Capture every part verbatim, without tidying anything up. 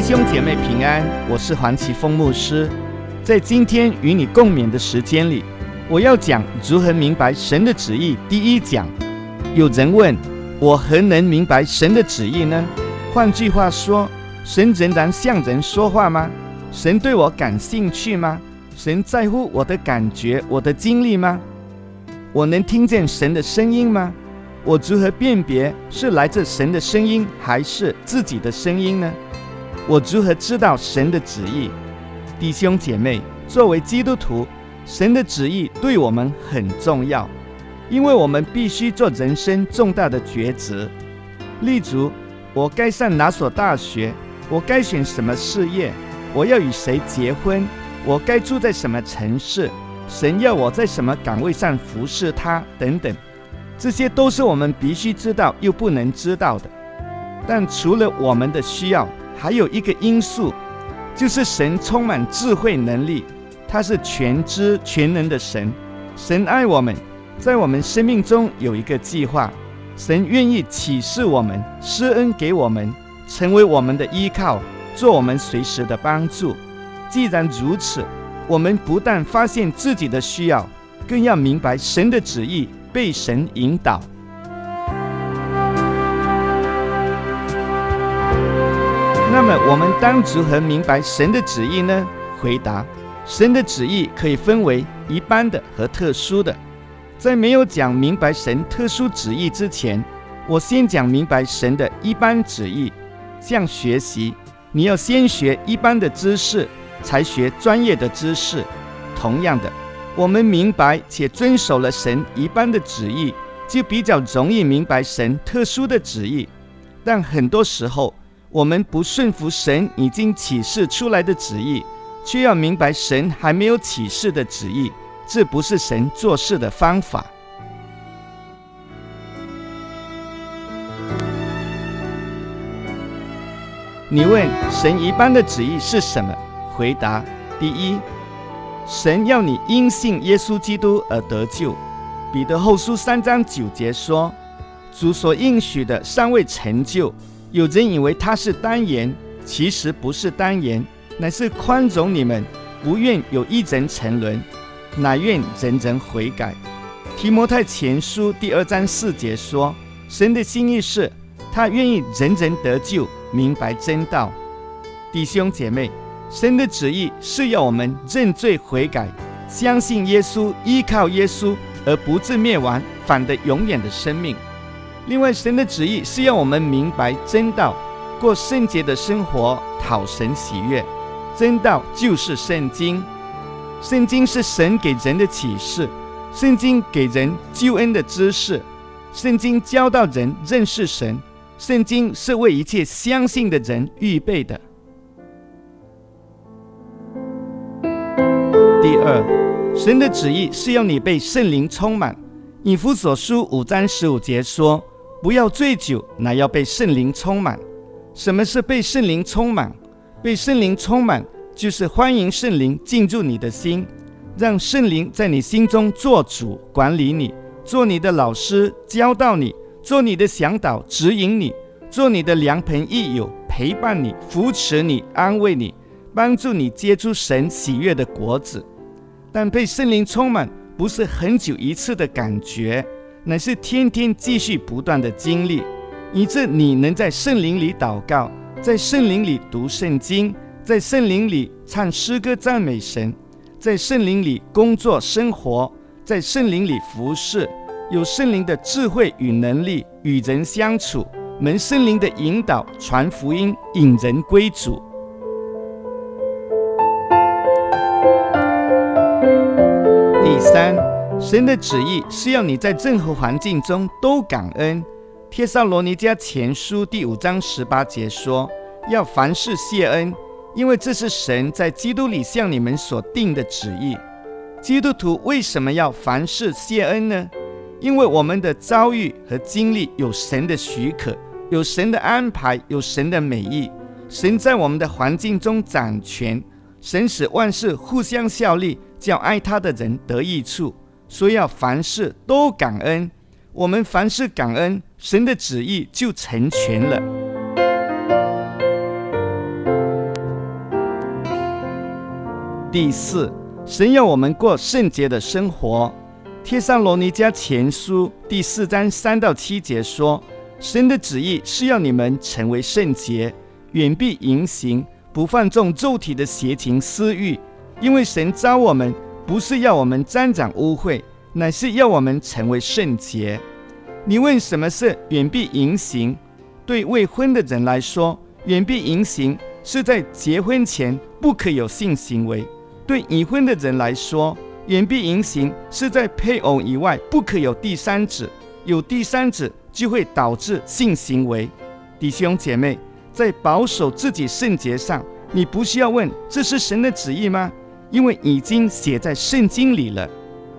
兄姐妹平安，我是黄奇峰牧师。在今天与你共勉的时间里，我要讲如何明白神的旨意。第一讲，有人问我何能明白神的旨意呢？换句话说，神仍然向人说话吗？神对我感兴趣吗？神在乎我的感觉、我的经历吗？我能听见神的声音吗？我如何辨别是来自神的声音还是自己的声音呢？我如何知道神的旨意？弟兄姐妹，作为基督徒，神的旨意对我们很重要，因为我们必须做人生重大的抉择。例如，我该上哪所大学？我该选什么事业？我要与谁结婚？我该住在什么城市？神要我在什么岗位上服侍他？等等，这些都是我们必须知道又不能知道的。但除了我们的需要，还有一个因素，就是神充满智慧能力，他是全知全能的神。神爱我们，在我们生命中有一个计划，神愿意启示我们，施恩给我们，成为我们的依靠，做我们随时的帮助。既然如此，我们不但发现自己的需要，更要明白神的旨意，被神引导。那么我们当如何明白神的旨意呢？回答：神的旨意可以分为一般的和特殊的。在没有讲明白神特殊旨意之前，我先讲明白神的一般旨意。像学习，你要先学一般的知识，才学专业的知识。同样的，我们明白且遵守了神一般的旨意，就比较容易明白神特殊的旨意。但很多时候，我们不顺服神已经启示出来的旨意，却要明白神还没有启示的旨意，这不是神做事的方法。你问神一般的旨意是什么？回答：第一，神要你因信耶稣基督而得救。彼得后书三章九节说，主所应许的尚未成就，有人以为他是单言，其实不是单言，乃是宽容你们，不愿有一人沉沦，乃愿人人悔改。提摩太前书第二章四节说，神的心意是他愿意人人得救，明白真道。弟兄姐妹，神的旨意是要我们认罪悔改，相信耶稣，依靠耶稣，而不至灭亡，反得永远的生命。另外，神的旨意是要我们明白真道，过圣洁的生活，讨神喜悦。真道就是圣经，圣经是神给人的启示，圣经给人救恩的知识，圣经教导人认识神，圣经是为一切相信的人预备的。第二，神的旨意是要你被圣灵充满。以弗所书五章十五节说，不要醉酒，乃要被圣灵充满。什么是被圣灵充满？被圣灵充满，就是欢迎圣灵进入你的心，让圣灵在你心中做主，管理你，做你的老师，教导你，做你的向导，指引你，做你的良朋益友，陪伴你，扶持你，安慰你，帮助你结出神喜悦的果子。但被圣灵充满，不是很久一次的感觉，乃是天天继续不断的经历，以致你能在圣灵里祷告，在圣灵里读圣经，在圣灵里唱诗歌赞美神，在圣灵里工作生活，在圣灵里服侍，有圣灵的智慧与能力，与人相处，蒙圣灵的引导，传福音，引人归主。第三，神的旨意是要你在任何环境中都感恩。帖撒罗尼迦前书第五章十八节说，要凡事谢恩，因为这是神在基督里向你们所定的旨意。基督徒为什么要凡事谢恩呢？因为我们的遭遇和经历有神的许可，有神的安排，有神的美意。神在我们的环境中掌权，神使万事互相效力，叫爱他的人得益处。所以要凡事都感恩。我们凡事感恩，神的旨意就成全了。 第四，神要我们过圣洁的生活。帖撒罗尼迦前书第四章三到七节说，神的旨意是要你们成为圣洁，远避淫行，不放纵肉体的邪情私欲，因为神召我们不是要我们沾染污秽，乃是要我们成为圣洁。你问什么是远避淫行？对未婚的人来说，远避淫行是在结婚前不可有性行为；对已婚的人来说，远避淫行是在配偶以外不可有第三者，有第三者就会导致性行为。弟兄姐妹，在保守自己圣洁上，你不需要问这是神的旨意吗？因为已经写在圣经里了。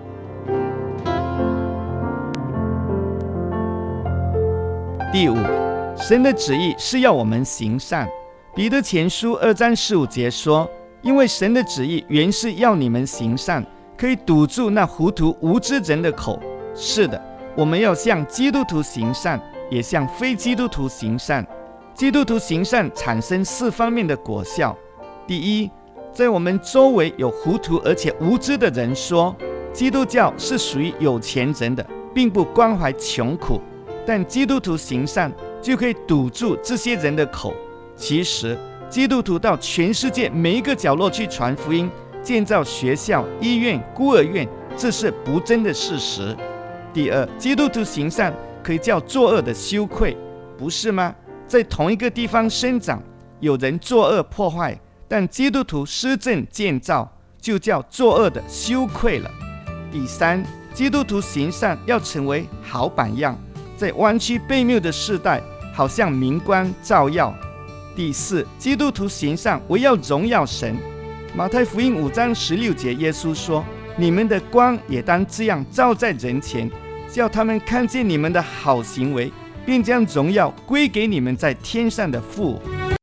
第五，神的旨意是要我们行善。彼得前书二章十五节说，因为神的旨意原是要你们行善，可以堵住那糊涂无知人的口。是的，我们要向基督徒行善，也向非基督徒行善。基督徒行善产生四方面的果效。第一，在我们周围有糊涂而且无知的人说，基督教是属于有钱人的，并不关怀穷苦，但基督徒行善就可以堵住这些人的口。其实基督徒到全世界每一个角落去传福音，建造学校、医院、孤儿院，这是不争的事实。第二，基督徒行善可以叫作恶的羞愧，不是吗？在同一个地方生长，有人作恶破坏，但基督徒施政建造，就叫作恶的羞愧了。第三，基督徒行善要成为好榜样，在弯曲悖谬的世代，好像明光照耀。第四，基督徒行善为要荣耀神。马太福音五章十六节，耶稣说，你们的光也当这样照在人前，叫他们看见你们的好行为，便将荣耀归给你们在天上的父。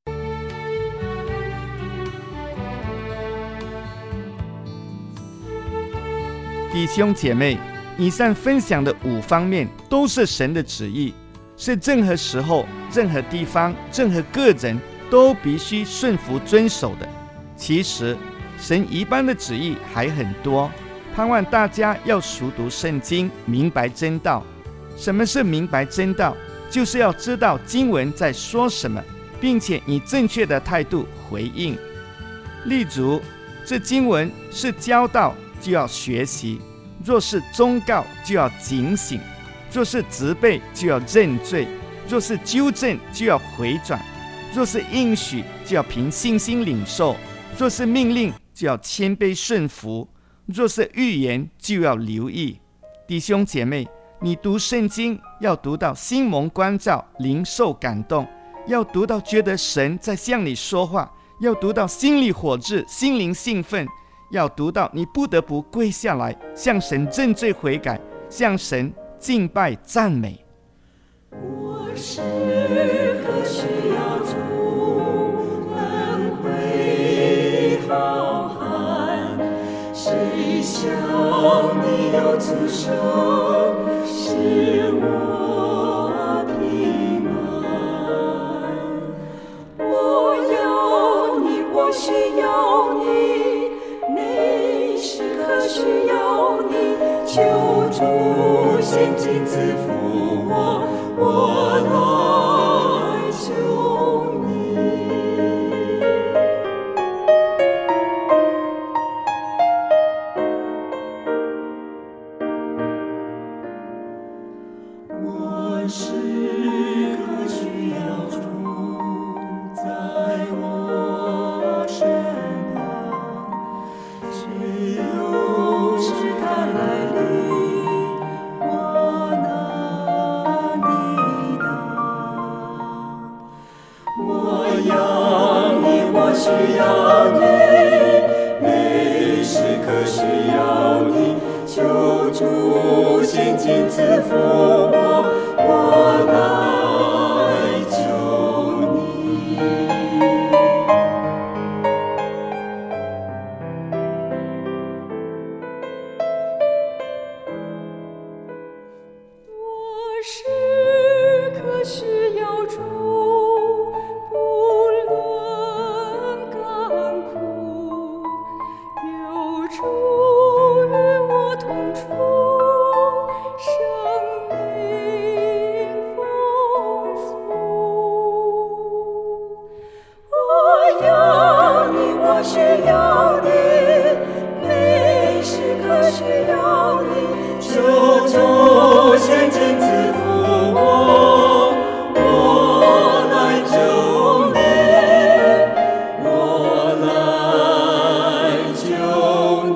弟兄姐妹，以上分享的五方面都是神的旨意，是任何时候、任何地方、任何个人都必须顺服遵守的。其实神一般的旨意还很多，盼望大家要熟读圣经，明白真道。什么是明白真道？就是要知道经文在说什么，并且以正确的态度回应。例如，这经文是教导，就要学习；若是忠告，就要警醒；若是责备，就要认罪；若是纠正，就要回转；若是应许，就要凭信心领受；若是命令，就要谦卑顺服；若是预言，就要留意。弟兄姐妹，你读圣经要读到心蒙光照，灵受感动，要读到觉得神在向你说话，要读到心里火炙，心灵兴奋，要读到你不得不跪下来向神认罪悔改，向神敬拜赞美。 我时刻需要主恩惠浩瀚，谁向你有此生使我平安。我要你，我需要你，每时刻需要你，求主先亲自扶我，我来求你。我时刻需要主在我身旁，只有是他来临，我能抵挡。我要你，我需要你，每时刻需要你，求主先亲自扶我，我来求你。我时刻需要主，不论甘苦， 需要你， 求主现今赐福我，我来救你，我来救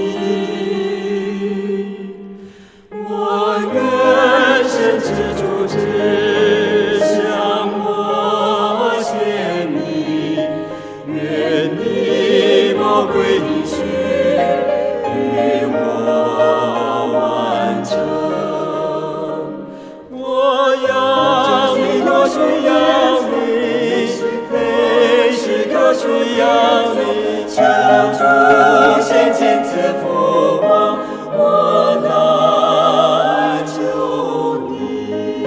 你。我愿神之主只向我献你，愿你宝贵应许与我完成。我要你，我需要你，每时刻需要你，求主现今赐福我，我来救你。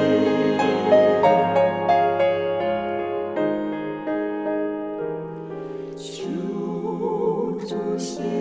求主现